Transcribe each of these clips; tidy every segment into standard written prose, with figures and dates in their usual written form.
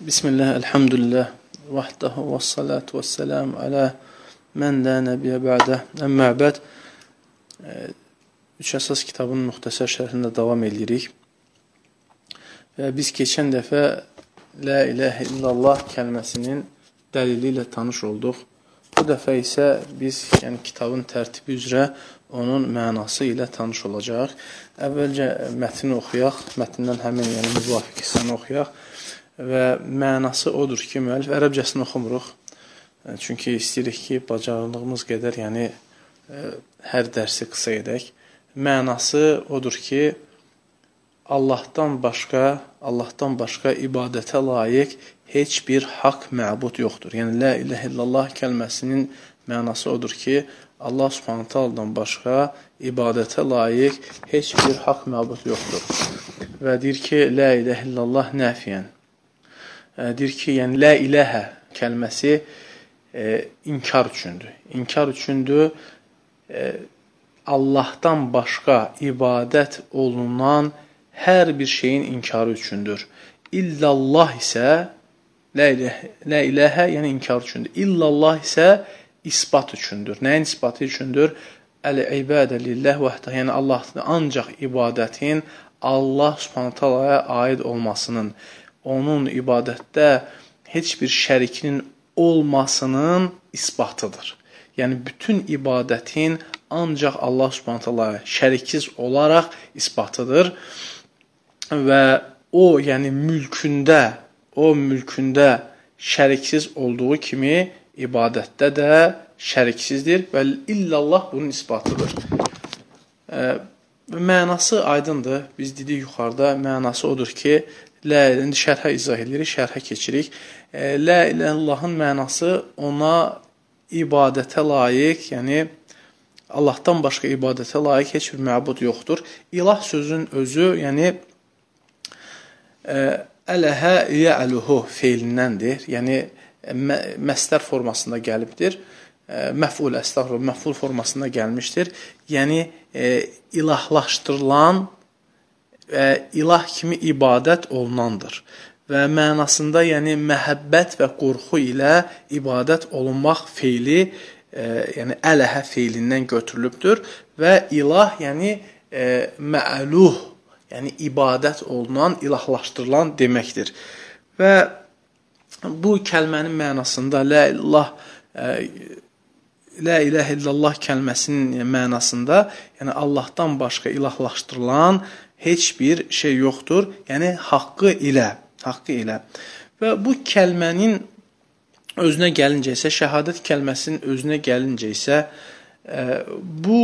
Bismillah, elhamdülillah, vahdahu və salatu və selamu alə mən lə nəbiyə bə'də, əmmə bə'd. Üç əsas kitabın müxtəsər şərhində davam edirik. Və biz keçən dəfə La ilahə illallah kəlməsinin dəlili ilə tanış olduq. Bu dəfə isə biz kitabın tərtibi üzrə onun mənası ilə tanış olacaq. Əvvəlcə mətni oxuyaq, mətndən həmin müvafiq hissəni oxuyaq. Və mənası odur ki, müəllif ərəbcəsini oxumuruq. Çünki istəyirik ki, bacarıldığımız qədər hər dərsi qısa edək. Mənası odur ki, Allahdan başqa ibadətə layiq heç bir haqq məbud yoxdur. Yəni, La ilahə illallah kəlməsinin mənası odur ki, Allah subhanahu ta'aladan başqa ibadətə layiq heç bir haqq məbud yoxdur. Və deyir ki, La ilahə illallah nəfiyən. Deyir ki, La ilahə kəlməsi inkar üçündür. İnkar üçündür Allahdan başqa ibadət olunan hər bir şeyin inkarı üçündür. İllallah isə, La ilahə yəni inkar üçündür. İllallah isə isbat üçündür. Nəyin isbatı üçündür? Əl-ibadə lillah vəhdə, yəni Allah'ın ancaq ibadətin Allah subhanahu ta'alaya aid olmasının, onun ibadətdə heç bir şərikinin olmasının isbatıdır. Yəni, bütün ibadətin ancaq Allah subhanahu ta'ala şəriksiz olaraq isbatıdır. Və o, mülkündə şəriksiz olduğu kimi ibadətdə də şəriksizdir və illallah bunun isbatıdır. Mənası aydındır. Biz dedik yuxarıda, mənası odur ki, indi şərhə izah edirik, şərhə keçirik. La ilahəllahın mənası ona ibadətə layiq, yəni Allahdan başqa ibadətə layiq heç bir məbud yoxdur. İlah sözün özü, yəni ələhə yə'luhu feilindəndir. Yəni məsdər formasında gəlibdir. Məf'ul formasında gəlmişdir. Yəni ilahlaşdırılan ilah kimi ibadət olunandır. Və mənasında, yəni məhəbbət və qorxu ilə ibadət olunmaq feili, yəni ələhə feilindən götürülübdür və ilah, yəni mə'luh, yəni ibadət olunan, ilahlaşdırılan deməkdir. Və bu kəlmənin mənasında La ilahə illallah kəlməsinin mənasında, yəni Allahdan başqa ilahlaşdırılan heç bir şey yoxdur, yəni haqqı ilə. Və bu kəlmənin özünə gəlincə isə, şəhadət kəlməsinin özünə gəlincə isə, bu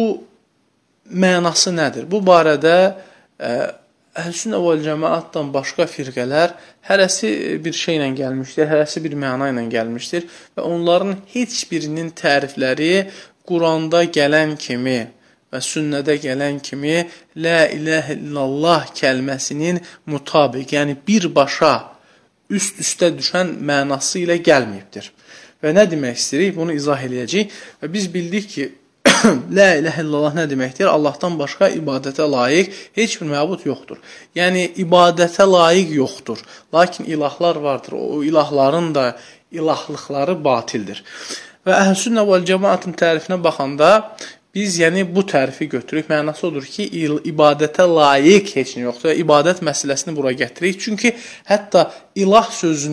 mənası nədir? Bu barədə Əhl-Sünnə vəl Cəmaətdən başqa firqələr hərəsi bir şeylə gəlmişdir, hərəsi bir məna ilə gəlmişdir və onların heç birinin tərifləri Quranda gələn kimi və sünnədə gələn kimi La ilahə illallah kəlməsinin mutabiq, yəni birbaşa üst-üstə düşən mənası ilə gəlməyibdir. Və nə demək istəyirik? Bunu izah edəcəyik və biz bildik ki, La ilahə illallah nə deməkdir? Allahdan başqa ibadətə layiq heç bir məbud yoxdur. Yəni, ibadətə layiq yoxdur. Lakin ilahlar vardır. O ilahların da ilahlıqları batildir. Və Əhl-Sünnə vəl Cəmaətin tərifinə baxanda biz bu tərifi götürürük. Mənası odur ki, ibadətə layiq heç nə yoxdur. İbadət məsələsini bura gətiririk. Çünki hətta ilah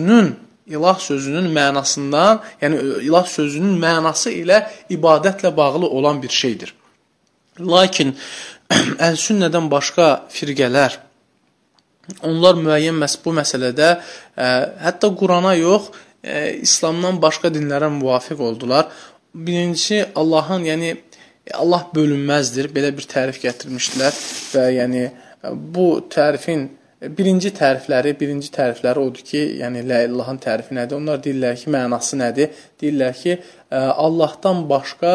sözünün mənasından, yəni ilah sözünün mənası ilə ibadətlə bağlı olan bir şeydir. Lakin Əhl-Sünnədən başqa firqələr, onlar müəyyən bu məsələdə hətta Qurana yox, İslamdan başqa dinlərə müvafiq oldular. Birincisi, Allah bölünməzdir, belə bir tərif gətirmişdilər və bu tərifin birinci tərifləri odur ki, yəni La ilahın tərifi nədir? Onlar deyirlər ki, mənası nədir? Deyirlər ki, Allahdan başqa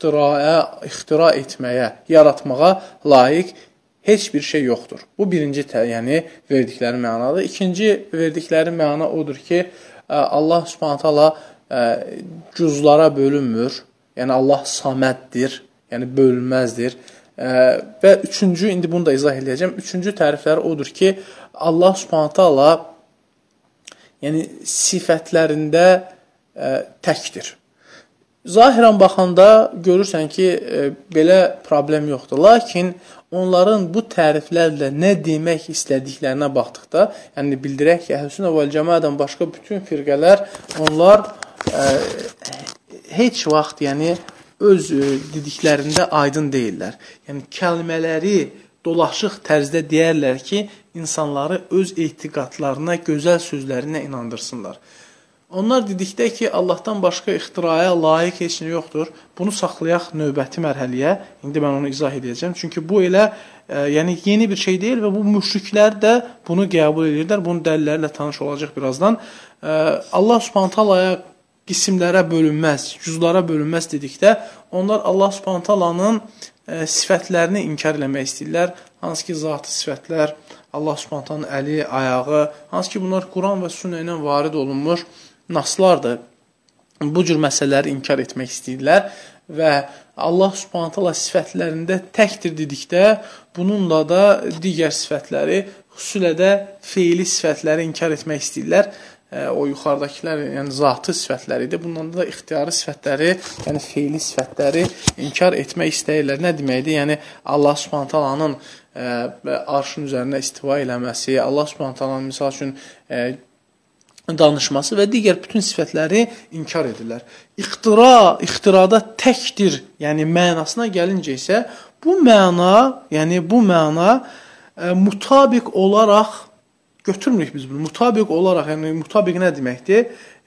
ixtira etməyə, yaratmağa layiq heç bir şey yoxdur. Bu birinci verdikləri mənadır. İkinci verdikləri məna odur ki, Allah subhanahu ta'ala cüzlara bölünmür, yəni Allah saməddir, yəni bölünməzdir. Və üçüncü, indi bunu da izah edəcəm. Üçüncü tərifləri odur ki, Allah subhanahu ta'ala yəni sifətlərində təkdir. Zahirən baxanda görürsən ki, belə problem yoxdur. Lakin onların bu təriflərlə nə demək istədiklərinə baxdıqda, yəni bildirək ki, Əhl-i Sünnə vəl Cəmaədən başqa bütün firqələr, onlar heç vaxt yəni öz dediklərində aydın deyirlər. Yəni kəlmələri dolaşıq tərzdə deyərlər ki, insanları öz etiqadlarına, gözəl sözlərinə inandırsınlar. Onlar dedikdə ki, Allahdan başqa ixtiraya layiq heç nə yoxdur. Bunu saxlayaq növbəti mərhələyə. İndi mən onu izah edəcəm. Çünki bu elə yəni yeni bir şey deyil və bu müşriklər də bunu qəbul edirlər. Bunun dəlillərlə tanış olacaq birazdan. Allah Subhanahu taalaya qismlərə bölünməz, cüzlara bölünməz dedikdə, onlar Allah Subhanahu taalanın sifətlərini inkar eləmək istəyirlər. Hansı ki, zatı sifətlər, Allah Subhanahu taalanın əli, ayağı, hansı ki, bunlar Quran və sünnə ilə varid olunmuş naslardır. Bu cür məsələləri inkar etmək istəyirlər və Allah Subhanahu taala sifətlərində təkdir dedikdə, bununla da digər sifətləri, xüsusilə də feili sifətləri inkar etmək istəyirlər. O yuxarıdakilər, yəni zatı sifətləridir. Bundan da ixtiyari sifətləri, yəni feili sifətləri inkar etmək istəyirlər. Nə deməkdir? Yəni Allah Subhanahu taalanın arşın üzərində istiva eləməsi, Allah Subhanahu taalanın misal üçün danışması və digər bütün sifətləri inkar edirlər. İxtirada təkdir, yəni mənasına gəlincə isə bu məna mutabiq olaraq götürmürük biz bunu. Mutabiq olaraq, yəni mutabiq nə deməkdir?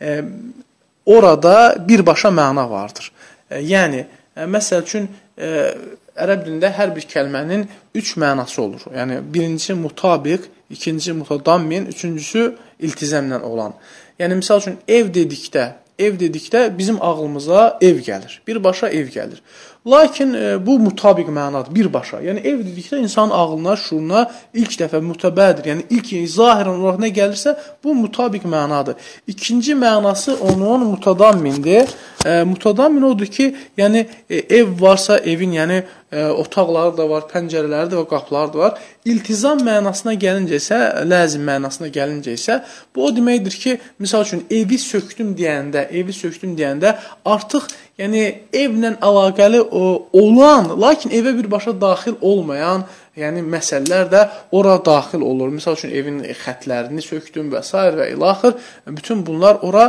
Orada birbaşa məna vardır. Yəni məsəl üçün ərəb dilində hər bir kəlmənin 3 mənası olur. Yəni birincisi mutabiq, ikincisi mutadammin, üçüncüsü iltizamla olan. Yəni misal üçün ev dedikdə bizim ağlımıza ev gəlir. Birbaşa ev gəlir. Lakin bu mutabiq mənadır, birbaşa. Yəni ev dedikdə insanın ağlına, şuuruna ilk dəfə mütəbədir. Yəni ilk zahirən olaraq nə gəlirsə, bu mutabiq mənadır. İkinci mənası onun mutadammindir. Mutadammin odur ki, yəni ev varsa evin, yəni otaqları da var, pəncərələri də var, qapıları da var. İltizam mənasına gəlincə isə, ləzim mənasına gəlincə isə, bu o deməkdir ki, misal üçün evi sökdüm deyəndə artıq yəni evlə əlaqəli olan, lakin evə birbaşa daxil olmayan, yəni məsələlər də ora daxil olur. Misal üçün evin xətlərini sökdüm və s. və ilaxır. Bütün bunlar ora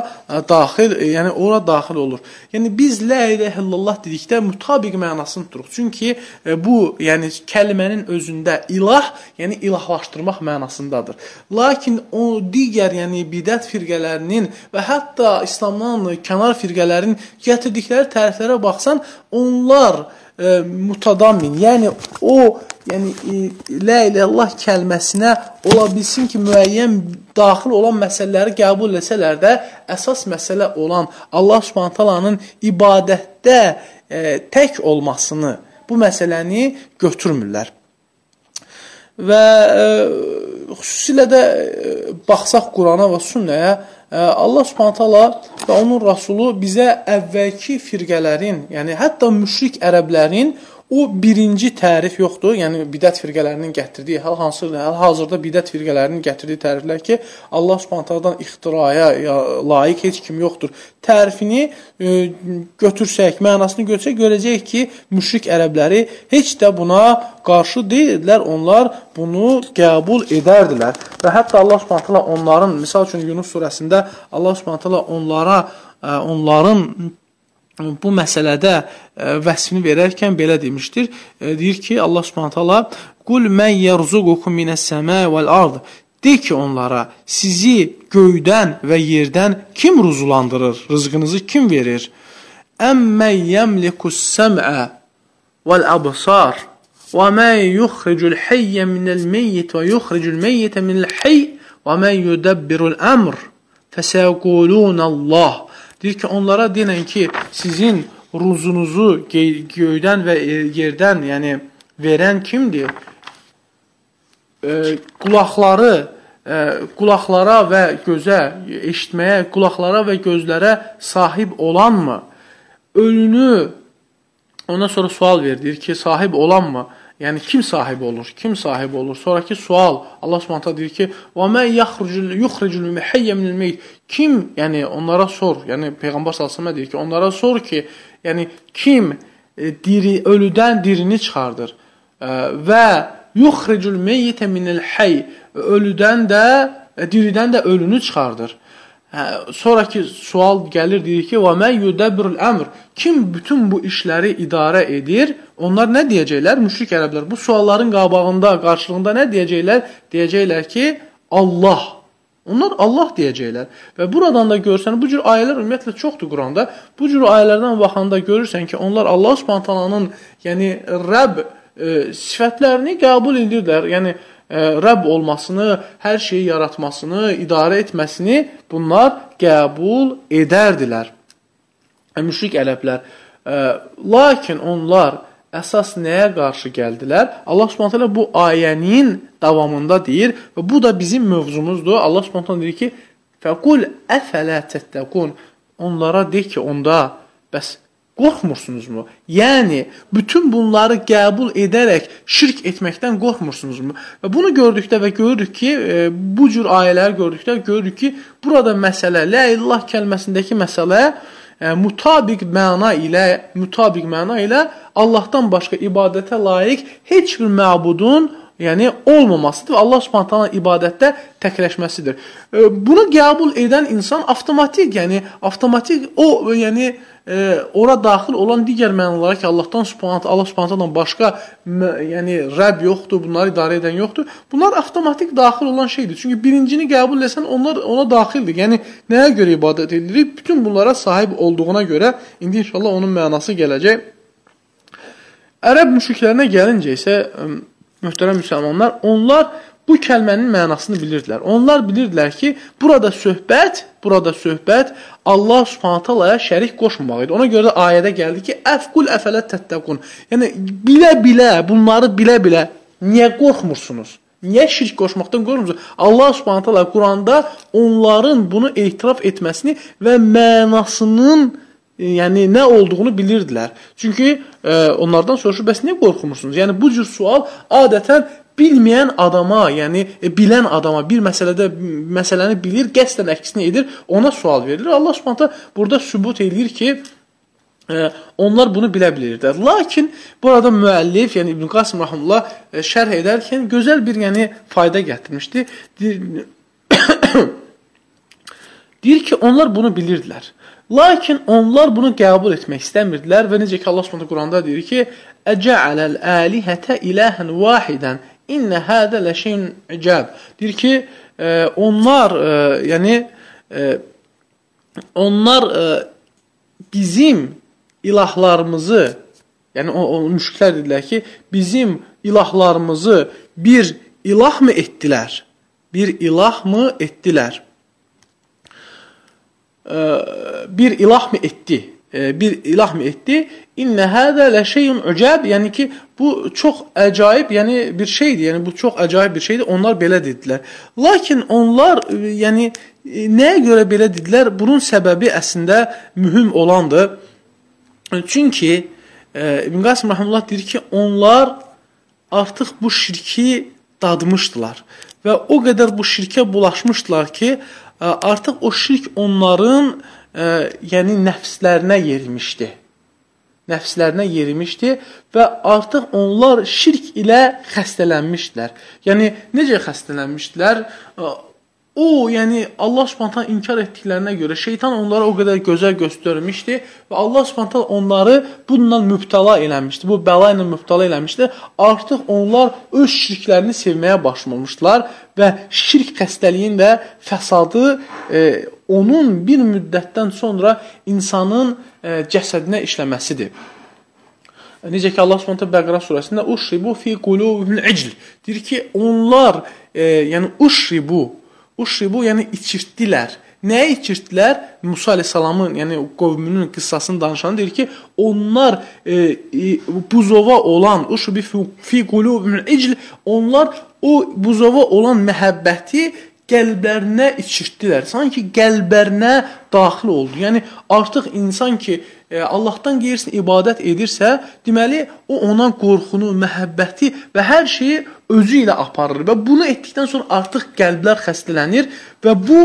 daxil olur. Yəni biz la ilahe illallah dedikdə mutabiq mənasını tuturuq. Çünki bu, yəni kəlmənin özündə ilah, yəni ilahlaşdırmaq mənasındadır. Lakin o digər, yəni bidət firqələrinin və hətta İslamdan kənar firqələrin gətirdikləri təriflərə baxsan, onlar mutadammin, yəni o la ilahe illallah kəlməsinə ola bilsin ki, müəyyən daxil olan məsələləri qəbul etsələr də, əsas məsələ olan Allah Subhanahu taalanın ibadətdə tək olmasını, bu məsələni götürmürlər. Və xüsusilə də baxsaq Qurana və sünnəyə, Allah Subhanahu taala və onun Rasulu bizə əvvəlki firqələrin, yəni hətta müşrik ərəblərin o birinci tərif yoxdur. Yəni bidət firqələrinin gətirdiyi, hal-hazırda bidət firqələrinin gətirdiyi təriflər ki, Allah Subhanahu taaladan ixtiraya layiq heç kim yoxdur. Tərifini götürsək, mənasını götürsək, görəcəyik ki, müşrik ərəbləri heç də buna qarşı deyildilər, onlar bunu qəbul edərdilər. Və hətta Allah Subhanahu taala onların, misal üçün Yunus surəsində Allah Subhanahu taala onların bu məsələdə vəsfini verərkən belə demişdir. Deyir ki, Allah Subhanahu taala: "Qul men yerzuqukum mine's-semai vel-ard." De ki onlara, sizi göydən və yerdən kim ruzulandırır? Rızqınızı kim verir? "Əmmən yemlikus-sem'a vel-absar və men yuxricul-hayya minel-meyyit və yuxricul-meyyite minel-hayy və men yudabbirul-amr feseyqulunallah." Deyir ki, onlara deyən ki, sizin ruzunuzu göydən və yerdən, yəni verən kimdir? Qulaqlara və gözə, eşitməyə, qulaqlara və gözlərə sahib olanmı? Ölünü, ondan sonra sual verir, deyir ki, sahib olanmı? Yəni kim sahibi olur? Kim sahibi olur? Sonraki sual. Allah Subhanahu deyir ki: "Və men yuxricul muhayy minel meyt." Kim, yəni onlara sor. Yəni Peyğəmbər sallallahu əleyhi və səlləm deyir ki, onlara sor ki, yəni kim ölüdən dirini çıxardır və yuxricul meyyitə minel hayy, ölüdən də diridən də ölünü çıxardır. Sonraki sual gəlir, deyir ki: "Və men yudabbirul əmr." Kim bütün bu işləri idarə edir? Onlar nə deyəcəklər? Müşrik ərəblər bu sualların qabağında, qarşılığında nə deyəcəklər? Deyəcəklər ki, Allah. Onlar Allah deyəcəklər. Və buradan da görsən, bu cür ayələr ümumiyyətlə çoxdur Quranda. Bu cür ayələrdən baxanda görürsən ki, onlar Allah Subhanahu taalanın, yəni Rəbb sifətlərini qəbul edirlər. Yəni Rəbb olmasını, hər şeyi yaratmasını, idarə etməsini bunlar qəbul edərdilər. Müşrik ərəblər. Lakin onlar əsas nəyə qarşı gəldilər? Allah Subhanahu bu ayənin davamında deyir və bu da bizim mövzumuzdur. Allah Subhanahu deyir ki: "Fəqul əfələ təttəqun." Onlara de ki, onda bəs qorxmursunuzmu? Yəni bütün bunları qəbul edərək şirk etməkdən qorxmursunuzmu? Və bunu gördükdə və görürük ki, bu cür ayələri gördükdə görürük ki, burada məsələ, la illallah kəlməsindəki məsələ mütabiq məna ilə Allahdan başqa ibadətə layiq heç bir məbudun, yəni olmamasıdır. Allah Subhanahu taala ibadətdə təkləşməsidir. Bunu qəbul edən insan avtomatik, yəni ora daxil olan digər mənalara ki, Allah Subhanahu başqa, yəni Rəbb yoxdur, bunları idarə edən yoxdur. Bunlar avtomatik daxil olan şeydir. Çünki birincini qəbul etsən, onlar ona daxildir. Yəni nəyə görə ibadət edilir? Bütün bunlara sahib olduğuna görə indi inşallah onun mənası gələcək. Ərəb müşriklərinə gəlincə isə möhtərəm müsəlmanlar, onlar bu kəlmənin mənasını bilirdilər. Onlar bilirdilər ki, burada söhbət Allah Subhanahu taalaya şərik qoşmamaq idi. Ona görə də ayədə gəldi ki, "Əfqul əfələ təttəqun." Yəni bunları bilə-bilə niyə qorxmursunuz? Niyə şirk qoşmaqdan qorxmursunuz? Allah Subhanahu taala Quranda onların bunu etiraf etməsini və mənasının yəni nə olduğunu bilirdilər. Çünki onlardan soruşur, bəs niyə qorxmursunuz? Yəni bu cür sual adətən bilməyən adama, yəni bilən adama bir məsələni bilir, qəsdən əksinə edir, ona sual verilir. Allah Subhanahu burada sübut edir ki, onlar bunu bilə bilirdilər. Lakin burada müəllif, yəni İbn Qasim rahimehullah şərh edərkən gözəl bir fayda gətirmişdi. Deyir ki, onlar bunu bilirdilər. Lakin onlar bunu qəbul etmək istəmirdilər və necə ki Allah Subhanahu Quranda deyir ki: "Əcə'ələl əlihətə iləhən vahidən İnnə hədə ləşəyn icəb." Deyir ki, onlar bizim ilahlarımızı, yəni o müşriklər dedilər ki, bizim ilahlarımızı bir ilah mı etdilər? Bir ilah mı etdilər? Bir ilah mı etdi? İnnə hədə ləşəyn icəb. Yəni ki, bu çox əcayib, yəni bir şeydir. Yəni bu çox əcayib bir şeydir. Onlar belə dedilər. Lakin onlar nəyə görə belə dedilər? Bunun səbəbi əslində mühüm olandır. Çünki İbn Qasim rahimehullah deyir ki, onlar artıq bu şirki dadmışdılar və o qədər bu şirkə bulaşmışdılar ki, artıq o şirk onların nəfslərinə yerimişdi və artıq onlar şirk ilə xəstələnmişdilər. Yəni necə xəstələnmişdilər? Allah Subhanahu inkar etdiklərinə görə şeytan onlara o qədər gözəl göstərmişdi və Allah Subhanahu onları bununla mübtəla eləmişdi. Bu bəla ilə mübtəla eləmişdi. Artıq onlar öz şirklərini sevməyə başlamışdılar və şirk xəstəliyin və fəsadı onun bir müddətdən sonra insanın cəsədinə işləməsidir. Necə ki Allah Subhanahu Bəqərə surəsində "Uşribu fi qulubihimul icl" deyir ki, onlar uşribu yəni içirtdilər. Nəyə içirtdilər? Musa əleyhissalamın, yəni qövmünün qıssasını danışan deyir ki, onlar buzova olan uşribu fi qulubihimul icl, onlar o buzova olan məhəbbəti qəlblərinə içirtdilər. Sanki qəlblərinə daxil oldu. Yəni artıq insan ki Allahdan qeyrisinə ibadət edirsə, deməli o ona qorxunu, məhəbbəti və hər şeyi özü ilə aparır və bunu etdikdən sonra artıq qəlblər xəstələnir və bu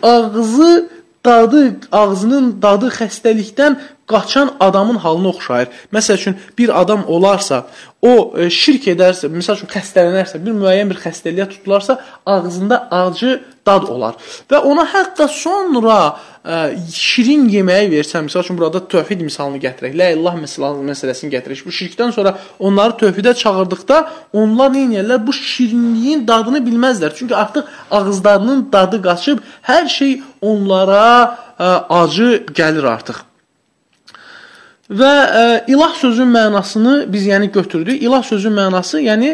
ağzının dadı xəstəlikdən qaçan adamın halına oxşayır. Məsəl üçün bir adam olarsa, o şirk edərsə, məsəl üçün xəstələnərsə, bir müəyyən bir xəstəliyə tutularsa, ağzında acı dad olar. Və ona hətta sonra şirin yeməyi versən, məsəl üçün burada tövhid misalını gətirək, la ilah məsələsini gətirək. Bu şirkdən sonra onları tövhidə çağırdıqda onlar nə edirlər? Bu şirinliyin dadını bilməzlər. Çünki artıq ağızlarının dadı qaçıb, hər şey onlara acı gəlir artıq. Və ilah sözün mənasını biz yəni götürdük. İlah sözün mənası yəni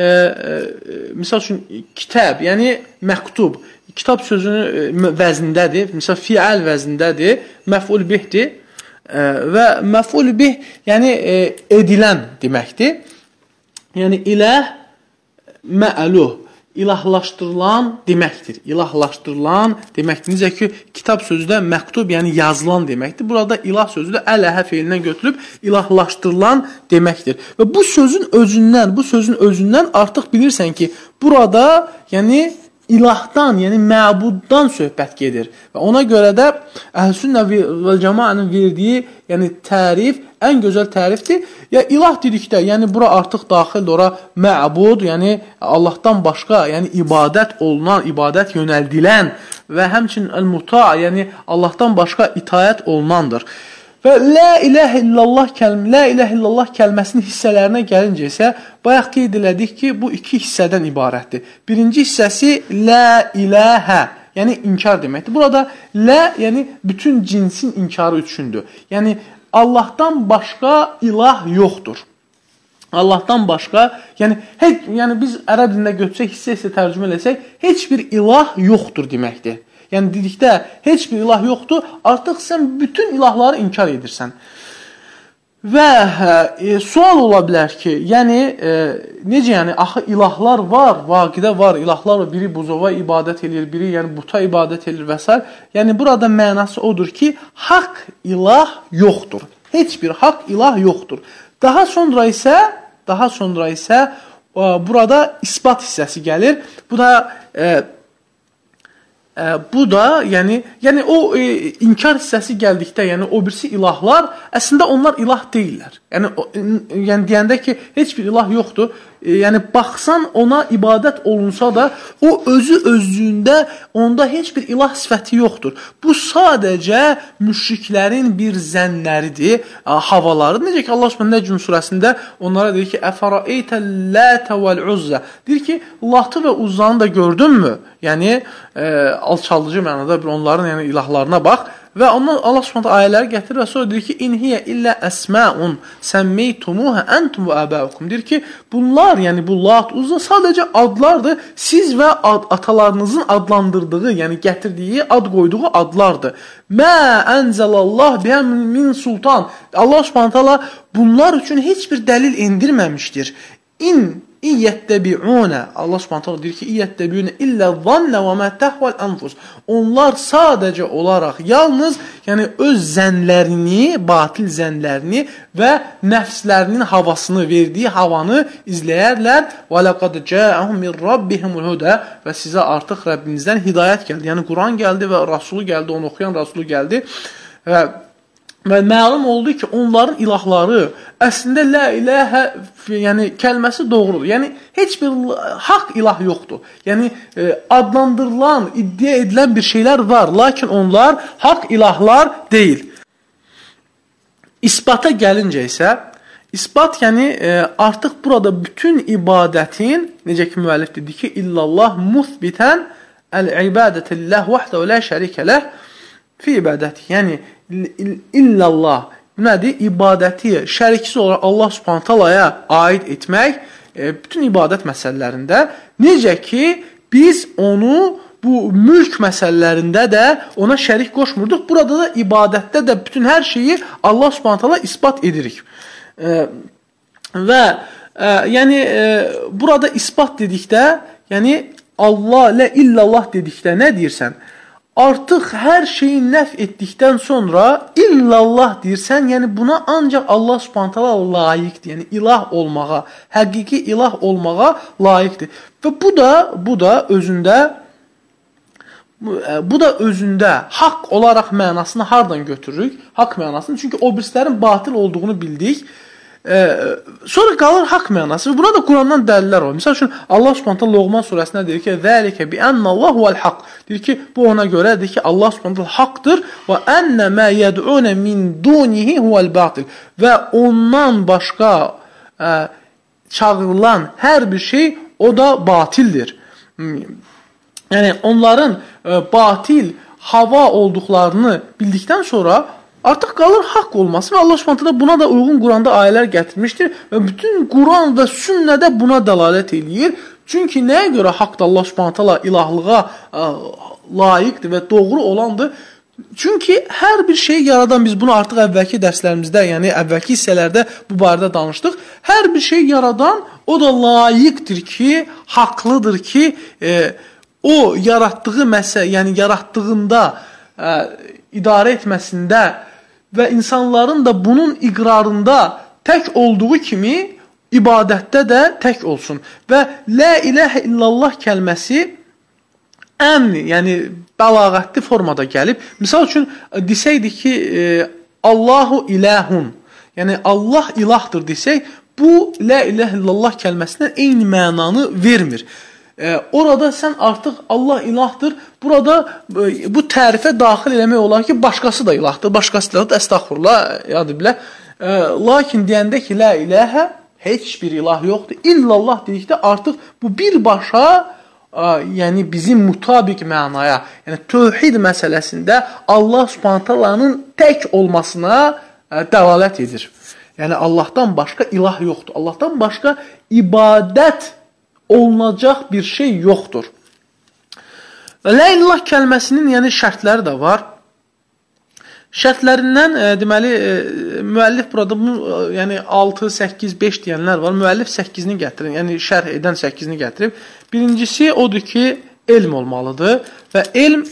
misal üçün kitab, yəni məktub. Kitab sözünün vəznindədir. Misal fiil vəznindədir, məf'ul bihdir. Və məf'ul bih yəni edilən deməkdir. Yəni ilah mə'luh, ilahlaşdırılan deməkdir. İlahlaşdırılan deməkdir. Necə ki, kitab sözü də məktub, yəni yazılan deməkdir. Burada ilah sözü də ələhə feilindən götürülüb ilahlaşdırılan deməkdir. Və bu sözün özündən artıq bilirsən ki, burada yəni ilahdan, yəni məbuddan söhbət gedir. Və ona görə də Əhl-Sünnə və Cəmaənin verdiyi yəni tərif ən gözəl tərifdir. Ya ilah dedikdə, yəni bura artıq daxildir ora məbud, yəni Allahdan başqa, yəni ibadət olunan, ibadət yönəldilən və həmçinin el-muta, yəni Allahdan başqa itayət olunandır. Və la ilahe illallah kəlməsinin hissələrinə gəlincə isə bayaq qeyd elədik ki, bu iki hissədən ibarətdir. Birinci hissəsi la ilahə, yəni inkar deməkdir. Burada la, yəni bütün cinsin inkarı üçündür. Yəni Allahdan başqa ilah yoxdur. Allahdan başqa, yəni biz ərəb dilində götürsək, hissə tərcümə eləsək, heç bir ilah yoxdur deməkdir. Yəni dedikdə heç bir ilah yoxdur, artıq sən bütün ilahları inkar edirsən. Və sual ola bilər ki, yəni necə yəni axı ilahlar var, vaqidə var, ilahlar var, biri buzova ibadət edir, biri yəni buta ibadət edir və s. Yəni burada mənası odur ki, haqq ilah yoxdur. Heç bir haqq ilah yoxdur. Daha sonra isə burada isbat hissəsi gəlir. Bu da yəni o inkar hissəsi gəldikdə, yəni o birisi ilahlar, əslində onlar ilah deyillər. Yəni deyəndə ki, heç bir ilah yoxdur. Yəni baxsan ona ibadət olunsa da, o özlüyündə onda heç bir ilah sifəti yoxdur. Bu sadəcə müşriklərin bir zənnləridir, havalarıdır. Necə ki Allah Subhanahu Necm surəsində onlara deyir ki, əfəraeytə lətə vəl-uzzə. Deyir ki, Latı və Uzzanı da gördünmü? Yəni alçaldıcı mənada bir onların ilahlarına bax. Və ondan Allah Subhanahu ayələri gətirir və sonra deyir ki, in hiyə illə əsməun səmmeytumuhə entum və əbəukum. Deyir ki, bunlar, yəni bu Lat, Uzza sadəcə adlardır. Siz və atalarınızın adlandırdığı, yəni gətirdiyi, ad qoyduğu adlardır. Mə ənzəlallah bihə min sultan. Allah Subhanahu bunlar üçün heç bir dəlil endirməmişdir. İyyəttəbi'unə. Allah Subhanahu deyir ki, İyyəttəbi'unə illə zannə və mə təhvəl ənfus. Onlar sadəcə olaraq yalnız, yəni öz zənlərini, batil zənlərini və nəfslərinin havasını, verdiyi havanı izləyərlər. Və laqad cə'əhum min rabbihimul hudə. Və sizə artıq Rəbbinizdən hidayət gəldi. Yəni Quran gəldi və Rasulu gəldi, onu oxuyan Rasulu gəldi. Və məlum oldu ki, onların ilahları əslində la ilahə, yəni kəlməsi doğrudur. Yəni heç bir haqq ilah yoxdur. Yəni adlandırılan, iddia edilən bir şeylər var, lakin onlar haqq ilahlar deyil. İsbata gəlincə isə, isbat yəni artıq burada bütün ibadətin, necə ki müəllif dedi ki, illallah muthbitən əl-ibadətilləh vəhdə və lə şərikə ləh fi ibadəti. Yəni illallah nədir? İbadəti şəriksiz olaraq Allah Subhanahu taalaya aid etmək bütün ibadət məsələlərində, necə ki biz onu bu mülk məsələlərində də ona şərik qoşmurduq. Burada da ibadətdə də bütün hər şeyi Allah Subhanahu taala isbat edirik. Və yəni burada isbat dedikdə, yəni Allah, la illallah dedikdə nə deyirsən? Artıq hər şeyi nəf etdikdən sonra illallah deyirsən, yəni buna ancaq Allah Subhanahu taala layiqdir. Yəni ilah olmağa, həqiqi ilah olmağa layiqdir. Və bu da özündə haqq olaraq mənasını hardan götürürük? Haqq mənasını, çünki o birislərin batil olduğunu bildik. Sonra qalır haqq mənası. Buna da Qurandan dəlillər var. Məsəl üçün Allah Subhanahu Loğman surəsində deyir ki: "Zəlikə bi ennallahu vel haqq." Deyir ki, bu ona görədir ki, Allah Subhanahu haqqdır və enne ma yed'un min dunihi huvel batil. Və ondan başqa çağırılan hər bir şey o da batildir. Yəni onların batil hava olduqlarını bildikdən sonra artıq qalır haqq olması və Allah Subhanahu buna da uyğun Quranda ayələr gətirmişdir və bütün Quran və sünnədə buna dəlalət eləyir. Çünki nəyə görə haqq Allah Subhanahu ilahlığa layiqdir və doğru olandır? Çünki hər bir şey yaradan, biz bunu artıq əvvəlki dərslərimizdə, yəni əvvəlki hissələrdə bu barədə danışdıq. Hər bir şey yaradan o da layiqdir ki, haqlıdır ki, o yaratdığı yəni yaratdığında idarə etməsində və insanların da bunun iqrarında tək olduğu kimi ibadətdə də tək olsun. Və la ilahə illallah kəlməsi yəni bəlağətli formada gəlib. Misal üçün desəydik ki, Allahu ilahun, yəni Allah ilahdır desək, bu la ilahə illallah kəlməsindən eyni mənanı vermir. Orada sən artıq Allah ilahdır, burada bu tərifə daxil eləmək olar ki, başqası da ilahdır, başqası da əstəğfurullah, yadı bilə. Lakin deyəndə ki, la ilahə, heç bir ilah yoxdur, illallah dedikdə artıq bu birbaşa, yəni bizim mutabik mənaya, yəni tövhid məsələsində Allah Subhanahu taala'nın tək olmasına dəlalət edir. Yəni Allahdan başqa ilah yoxdur, Allahdan başqa ibadət olunacaq bir şey yoxdur. Və la illallah kəlməsinin yəni şərtləri də var. Şərtlərindən deməli müəllif burada yəni 6, 8, 5 deyənlər var. Müəllif 8-ni gətirir. Yəni şərh edən 8-ni gətirib. Birincisi odur ki, elm olmalıdır və elm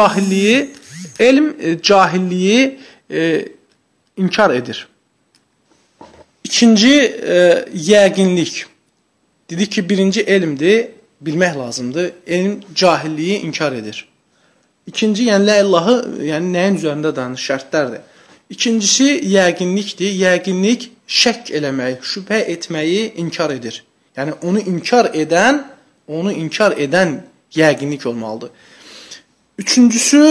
cahilliyi inkar edir. İkinci yəqinlik. Dedik ki, birinci elmdir, bilmək lazımdır. Elm cahilliyi inkar edir. İkinci, yəni la illahı, yəni nəyin üzərində danış, şərtlərdir. İkincisi yəqinlikdir. Yəqinlik şək eləməyi, şübhə etməyi inkar edir. Yəni onu inkar edən yəqinlik olmalıdır. Üçüncüsü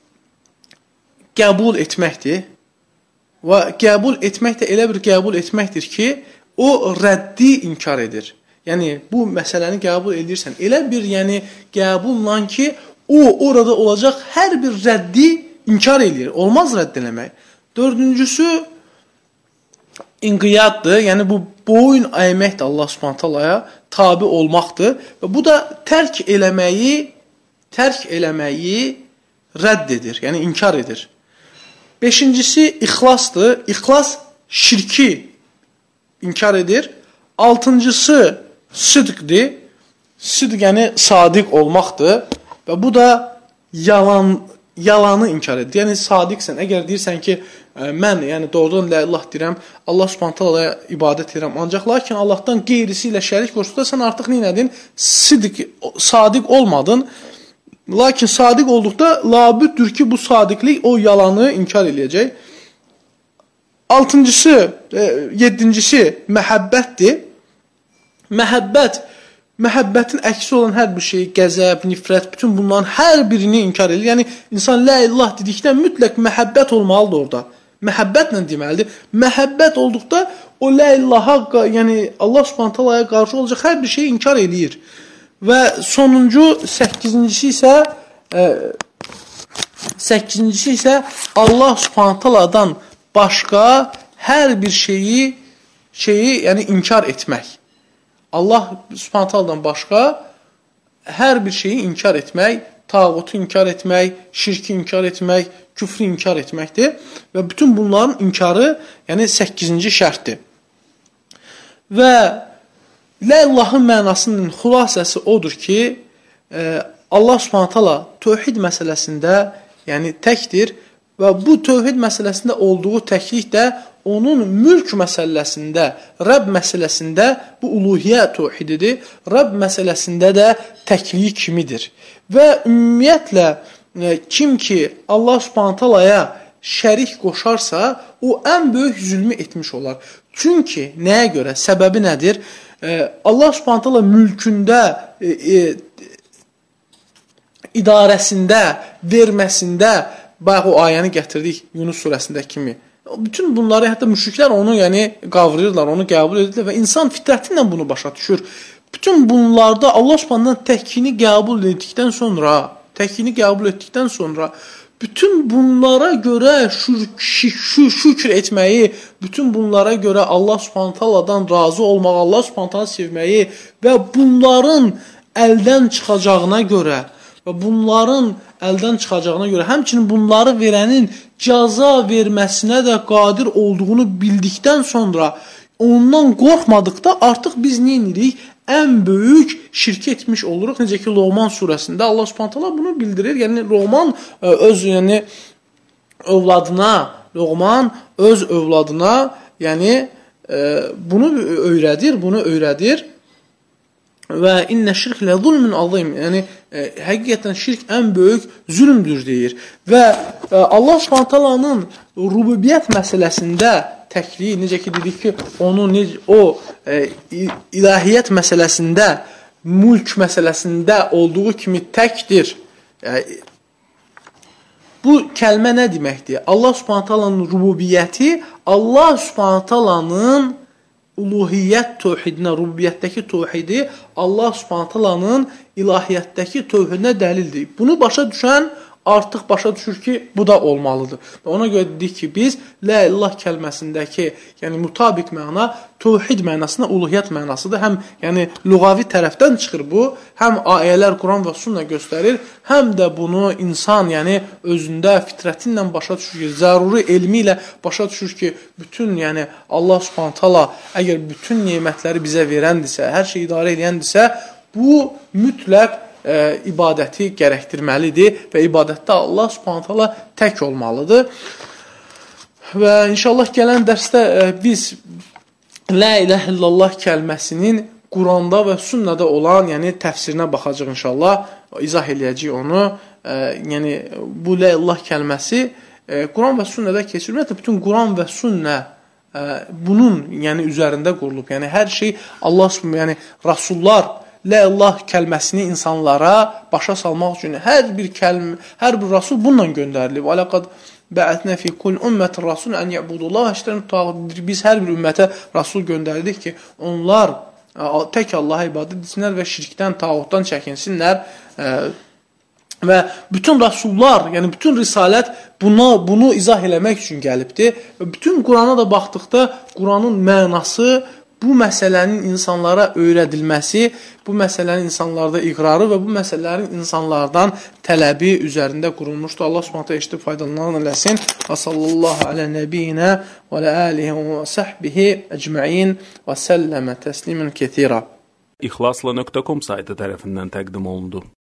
qəbul etməkdir. Və qəbul etmək də elə bir qəbul etməkdir ki, o rəddi inkar edir. Yəni bu məsələni qəbul edirsən, elə bir yəni qəbulla ki, o orada olacaq hər bir rəddi inkar edir. Olmaz rədd eləmək. Dördüncüsü inqiyaddır. Yəni bu boyun əyməkdir Allah Subhanahu taala'ya, tabe olmaqdır və bu da tərk eləməyi rədd edir, yəni inkar edir. Beşincisi ixlasdır. İxlas şirki inkar edir. Altıncısı sidqdir. Sidq yəni sadiq olmaqdır və bu da yalanı inkar edir. Yəni sadiqsən, əgər deyirsən ki, mən yəni doğrudan la ilah deyirəm, Allah Subhanahu taala'ya ibadət edirəm, ancaq lakin Allahdan qeyrisi ilə şərik qoşduqda sən artıq nə edin? Sadiq olmadın. Lakin sadiq olduqda labüddür ki, bu sadiqlik o yalanı inkar eləyəcək. Altıncısı, yedincisi məhəbbətdir. Məhəbbətin əksi olan hər bir şey, qəzəb, nifrət, bütün bunların hər birini inkar edir. Yəni, insan la ilah dedikdə mütləq məhəbbət olmalıdır orada. Məhəbbətlə deməlidir. Məhəbbət olduqda o la ilaha, yəni Allah Subhanahu taala'ya qarşı olacaq hər bir şeyi inkar edir. Və sonuncu, səkizincisi isə Allah Subhanahu taala'dan başqa hər bir şeyi yəni inkar etmək. Allah Subhanahu taala'dan başqa hər bir şeyi inkar etmək, tağutu inkar etmək, şirki inkar etmək, küfrü inkar etməkdir. Və bütün bunların inkarı, yəni 8-ci şərtdir. Və la illahın mənasının xülasəsi odur ki, Allah Subhanahu taala tövhid məsələsində, yəni təkdir və bu tövhid məsələsində olduğu təklik də onun mülk məsələsində, Rəbb məsələsində bu uluhiyyə tövhididir. Rəbb məsələsində də təkliyi kimidir. Və ümumiyyətlə kim ki Allah Subhanahu taalaya şərik qoşarsa, o ən böyük zülmü etmiş olar. Çünki nəyə görə? Səbəbi nədir? Allah Subhanahu taala mülkündə, idarəsində, verməsində, bayaq o ayəni gətirdik Yunus surəsində kimi. Bütün bunları hətta müşriklər onu qavrayırlar, onu qəbul edirlər və insan fitrəti ilə bunu başa düşür. Bütün bunlarda Allah Subhanahu təkliyini qəbul etdikdən sonra bütün bunlara görə şükür etməyi, bütün bunlara görə Allah Subhanahu taaladan razı olmağı, Allah Subhanahu taala sevməyi və bunların əldən çıxacağına görə həmçinin bunları verənin cəza verməsinə də qadir olduğunu bildikdən sonra ondan qorxmadıqda artıq biz nə edirik? Ən böyük şirk etmiş oluruq. Necə ki Loğman surəsində Allah Subhanahu taala bunu bildirir. Yəni Loğman öz övladına bunu öyrədir. Və innə şirk lə zulmun azim. Yəni həqiqətən şirk ən böyük zülmdür deyir. Və Allah Subhanahu taalanın rububiyyət məsələsində təkliyi, necə ki dedik ki, ilahiyyət məsələsində, mülk məsələsində olduğu kimi təkdir. Bu kəlmə nə deməkdir? Allah Subhanahu taalanın rububiyyəti, Allah Subhanahu taalanın uluhiyyət tövhidinə, rububiyyətdəki tövhidi Allah Subhanahu taalanın ilahiyyətdəki tövhidinə dəlildir. Bunu başa düşən artıq başa düşür ki, bu da olmalıdır. Və ona görə dedik ki, biz La ilah kəlməsindəki, yəni mütabiq məna tövhid mənasına uluhiyyət mənasıdır. Həm lüğavi tərəfdən çıxır bu, həm ayələr Quran və sünnə göstərir, həm də bunu insan özündə fitrəti ilə başa düşür ki, zəruri elmi ilə başa düşür ki, bütün Allah Subhanahu taala əgər bütün nemətləri bizə verəndirsə, hər şey idarə edəndirsə, bu mütləq ibadəti gərəkdirməlidir və ibadətdə Allah Subhanahu taala tək olmalıdır. Və inşallah gələn dərsdə biz La ilahe illallah kəlməsinin Quranda və sünnədə olan, təfsirinə baxacaq inşallah, izah eləyəcəyik onu. Bu La ilah kəlməsi Quran və sünnədə keçir. Ümumiyyətlə bütün Quran və sünnə bunun üzərində qurulub. Hər şey Allah Subhanahu, Rasullar La ilah kəlməsini insanlara başa salmaq üçün hər bir rasul bununla göndərilib. Ələqad bə'ətnə fi kull ümmətin rasul ən yəbudullah əştənib tağudir. Biz hər bir ümmətə rasul göndərdik ki, onlar tək Allaha ibadət etsinlər və şirkdən, tağutdan çəkinsinlər. Və bütün rasullar, bütün risalət bunu izah eləmək üçün gəlibdir. Bütün Qurana da baxdıqda Quranın mənası, bu məsələnin insanlara öyrədilməsi, bu məsələnin insanlarda iqrarı və bu məsələlərin insanlardan tələbi üzərində qurulmuşdur. Allah Subhanahu eşidib faydalanan eləsin. Və sallallahu alə nəbiyyinə və alə alihi və səhbihi əcməin və səlləmə təslimən kethira. İxlasla.com saytı tərəfindən təqdim olundu.